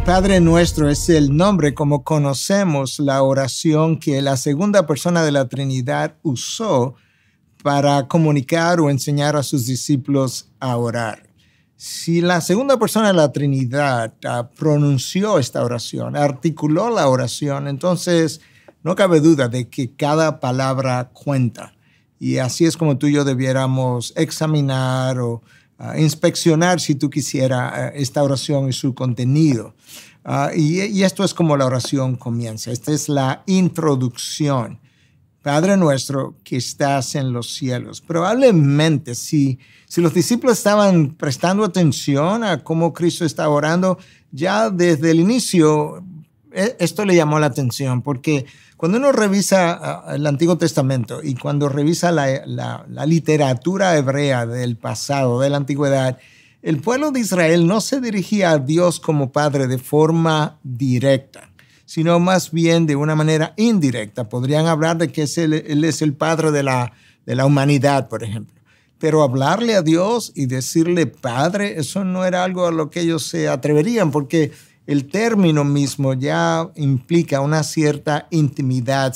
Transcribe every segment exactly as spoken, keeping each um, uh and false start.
Padre Nuestro es el nombre como conocemos la oración que la segunda persona de la Trinidad usó para comunicar o enseñar a sus discípulos a orar. Si la segunda persona de la Trinidad uh, pronunció esta oración, articuló la oración, entonces no cabe duda de que cada palabra cuenta. Y así es como tú y yo debiéramos examinar o Uh, inspeccionar, si tú quisieras, uh, esta oración y su contenido. Uh, y, y esto es como la oración comienza. Esta es la introducción. Padre nuestro que estás en los cielos. Probablemente si, si los discípulos estaban prestando atención a cómo Cristo estaba orando, ya desde el inicio esto le llamó la atención, porque cuando uno revisa uh, el Antiguo Testamento y cuando revisa la, la, la literatura hebrea del pasado, de la antigüedad, el pueblo de Israel no se dirigía a Dios como Padre de forma directa, sino más bien de una manera indirecta. Podrían hablar de que es el, Él es el Padre de la, de la humanidad, por ejemplo. Pero hablarle a Dios y decirle Padre, eso no era algo a lo que ellos se atreverían, porque el término mismo ya implica una cierta intimidad,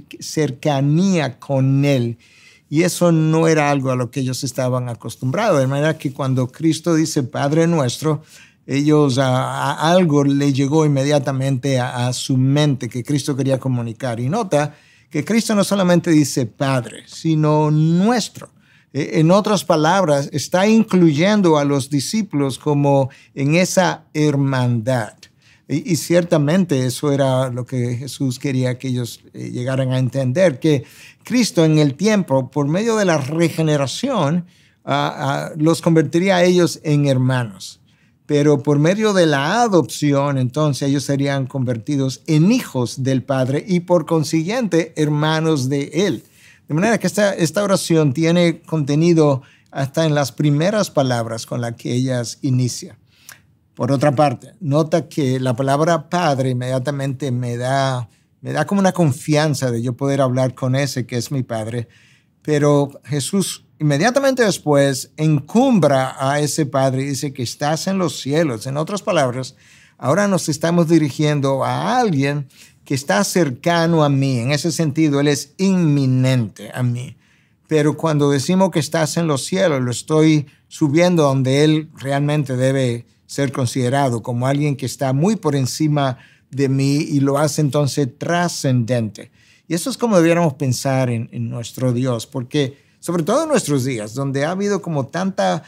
cercanía con Él. Y eso no era algo a lo que ellos estaban acostumbrados. De manera que cuando Cristo dice Padre Nuestro, ellos a, a algo le llegó inmediatamente a, a su mente que Cristo quería comunicar. Y nota que Cristo no solamente dice Padre, sino Nuestro. En otras palabras, está incluyendo a los discípulos como en esa hermandad. Y, y ciertamente eso era lo que Jesús quería que ellos eh, llegaran a entender, que Cristo en el tiempo, por medio de la regeneración, uh, uh, los convertiría a ellos en hermanos. Pero por medio de la adopción, entonces ellos serían convertidos en hijos del Padre y por consiguiente hermanos de Él. De manera que esta, esta oración tiene contenido hasta en las primeras palabras con las que ellas inician. Por otra parte, nota que la palabra Padre inmediatamente me da, me da como una confianza de yo poder hablar con ese que es mi Padre. Pero Jesús inmediatamente después encumbra a ese Padre y dice que estás en los cielos. En otras palabras, ahora nos estamos dirigiendo a alguien que está cercano a mí. En ese sentido, Él es inminente a mí. Pero cuando decimos que estás en los cielos, lo estoy subiendo donde Él realmente debe ser considerado como alguien que está muy por encima de mí y lo hace entonces trascendente. Y eso es como debiéramos pensar en, en nuestro Dios, porque sobre todo en nuestros días, donde ha habido como tanta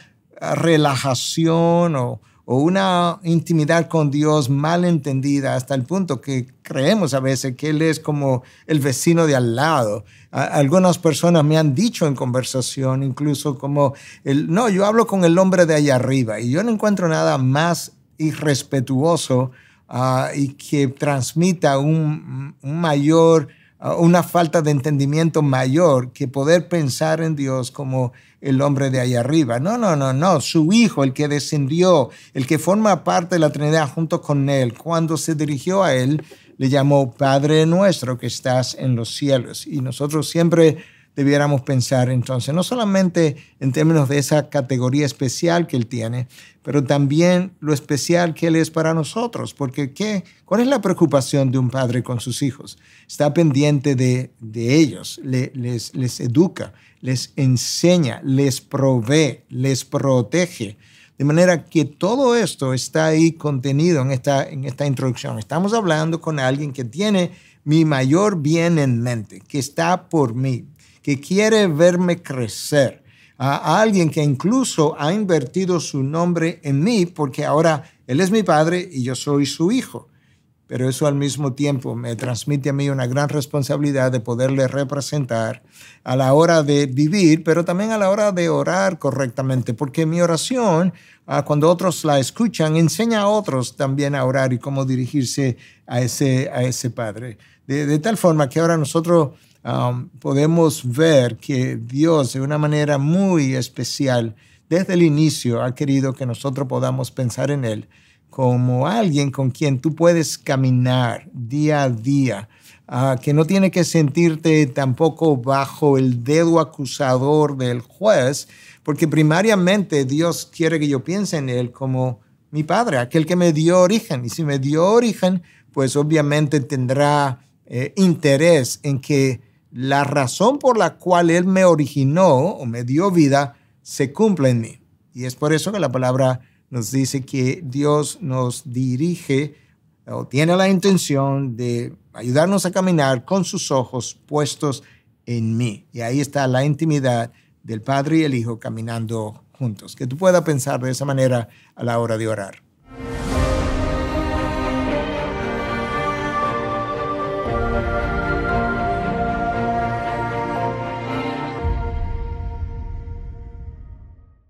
relajación o o una intimidad con Dios mal entendida hasta el punto que creemos a veces que Él es como el vecino de al lado. A, algunas personas me han dicho en conversación incluso como, el, no, yo hablo con el hombre de allá arriba y yo no encuentro nada más irrespetuoso uh, y que transmita un, un mayor, uh, una falta de entendimiento mayor que poder pensar en Dios como el hombre de ahí arriba. No, no, no, no. Su Hijo, el que descendió, el que forma parte de la Trinidad junto con Él, cuando se dirigió a Él, le llamó Padre Nuestro que estás en los cielos. Y nosotros siempre debiéramos pensar entonces, no solamente en términos de esa categoría especial que Él tiene, pero también lo especial que Él es para nosotros. Porque ¿qué? ¿Cuál es la preocupación de un padre con sus hijos? Está pendiente de, de ellos, le, les, les educa, les enseña, les provee, les protege. De manera que todo esto está ahí contenido en esta, en esta introducción. Estamos hablando con alguien que tiene mi mayor bien en mente, que está por mí, que quiere verme crecer. A alguien que incluso ha invertido su nombre en mí porque ahora Él es mi Padre y yo soy su Hijo. Pero eso al mismo tiempo me transmite a mí una gran responsabilidad de poderle representar a la hora de vivir, pero también a la hora de orar correctamente, porque mi oración, cuando otros la escuchan, enseña a otros también a orar y cómo dirigirse a ese, a ese Padre. De, de tal forma que ahora nosotros um, podemos ver que Dios de una manera muy especial desde el inicio ha querido que nosotros podamos pensar en Él como alguien con quien tú puedes caminar día a día, uh, que no tiene que sentirte tampoco bajo el dedo acusador del juez, porque primariamente Dios quiere que yo piense en Él como, mi Padre, aquel que me dio origen. Y si me dio origen, pues obviamente tendrá eh, interés en que la razón por la cual Él me originó o me dio vida se cumpla en mí. Y es por eso que la palabra nos dice que Dios nos dirige o tiene la intención de ayudarnos a caminar con sus ojos puestos en mí. Y ahí está la intimidad del Padre y el Hijo caminando juntos. Que tú puedas pensar de esa manera a la hora de orar.